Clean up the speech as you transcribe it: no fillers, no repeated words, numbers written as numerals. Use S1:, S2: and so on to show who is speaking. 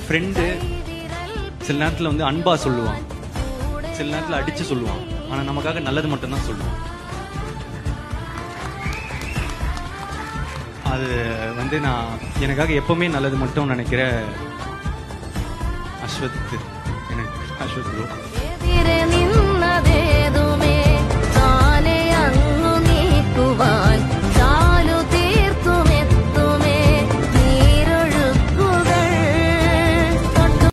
S1: Friend சில நேரத்தில் வந்து அன்பா சொல்லுவான், சில நேரத்தில் அடிச்சு சொல்லுவான். ஆனால் நமக்காக நல்லது மட்டும்தான் சொல்லுவான். அது வந்து நான் எனக்காக எப்பவுமே நல்லது மட்டும் நினைக்கிற அஸ்வத். எனக்கு அஸ்வத் ப்ரோ.